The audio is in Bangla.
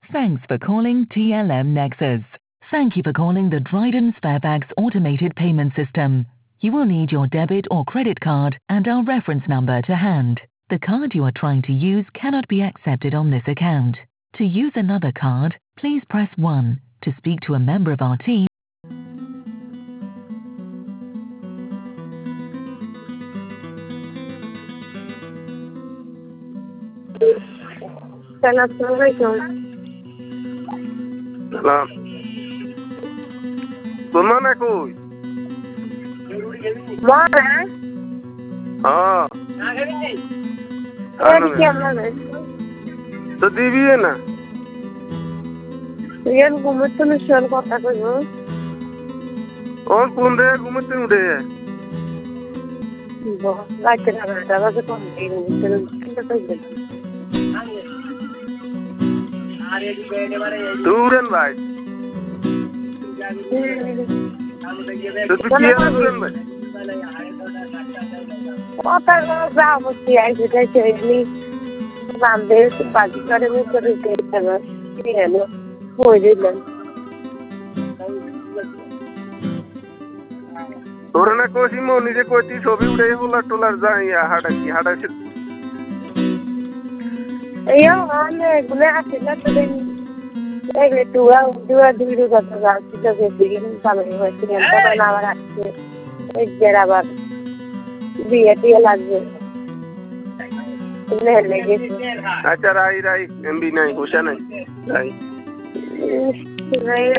Thanks for calling TLM Nexus. Thank you for calling the Dryden Fairfax Automated Payment System. You will need your debit or credit card and our reference number to hand. The card you are trying to use cannot be accepted on this account. To use another card, please press 1. To speak to a member of our team, Assalamualaikum. Salam. Gimana kuy? Mana? Ano Dia mana? তো দিবি না Yan gumut na siya ko ako no. ওর কোন রে ঘুমোতে উঠে Bo, lagi na na dapat ko din. Pero kita tayo. দূরেন ভাই তো তুই কি দূরেন ভাই Kota ko sa mo siya ay siya ni. Bambe sa pagkare mo ko rin kaya. Ano? Pwede lang. তোর না কোসি মো নিজে কইতি ছবি উঠে হলা টোলার যাইয়া হাঁটা কি হাঁটা Ayo, ane gula sila tuloy. Dua dulu kata kita begini sama ini yang pada nawar jerabat dia lagi. Ini lagi. আচ্ছা রাই রাই এমবি নাই হোসা নাই রাই